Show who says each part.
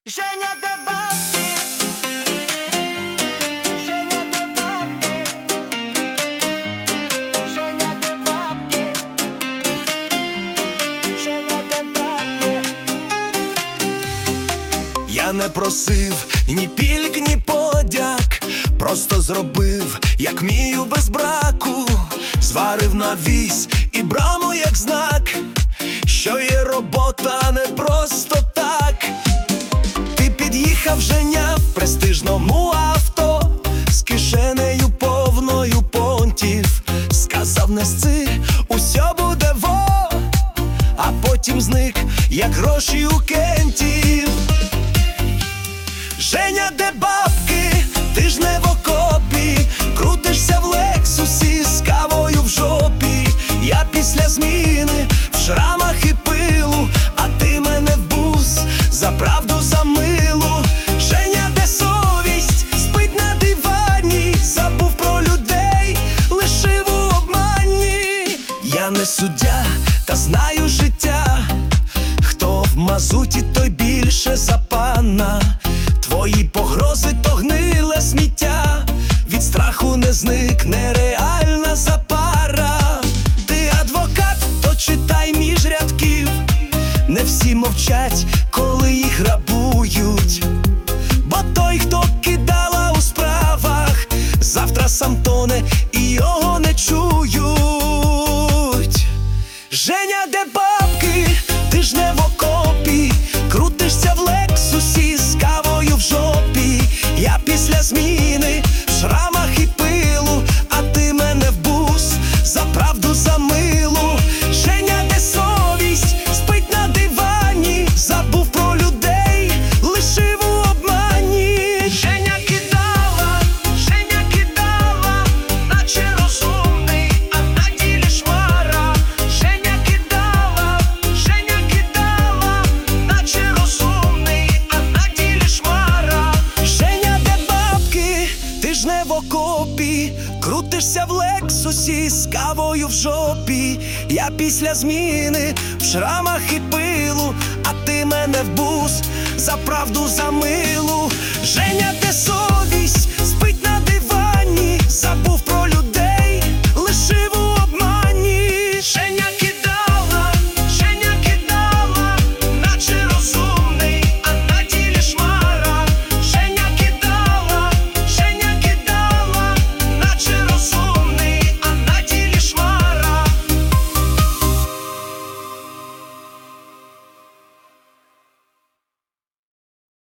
Speaker 1: Женя де бабки, Женя де бабки, Женя де бабки, Женя де бабки.
Speaker 2: Я не просив ні пільг, ні подяк, просто зробив, як вмію без браку. Зварив навісь і браму як знак, що є робота не просто так. Ти під'їхав, Женя, в престижному авто, з кишенею повною понтів. Сказав, нести, усьо буде во, а потім зник, як гроші у кентів. Женя, де бабки? Ти ж не в окопі, крутишся в лексусі з кавою в жопі. Я після зміни в шрамах і пилу, а ти мене в бус за правду, за милу. Женя, де совість? Спить на дивані, забув про людей, лишив у обмані. Я не суддя, та знаю життя, хто в мазуті, той більше за пана. Твої погрози то гниле сміття, від страху не зникне реальна запара. Ти адвокат, то читай між рядків, не всі мовчать, коли їх грабують. Бо той, хто кидала у справах, завтра сам тоне і його не чують. Женя, де бабки? Ти ж не в окопі, крутишся в лексусі з кавою в жопі. Я після зміни в шрамах і пилу, а ти мене в бус за правду, за милу. Женя, де совість? Спить на дивані, забув про людей, лишив у обмані. Женя кидала, наче розумний, а на ділі шмара. Женя кидала, наче розумний, а на ділі шмара. Женя, де бабки? Ти ж не в окопі, крутишся в лексусі з кавою в жопі. Я після зміни в шрамах і пилу, а ти мене в бус за правду, за милу.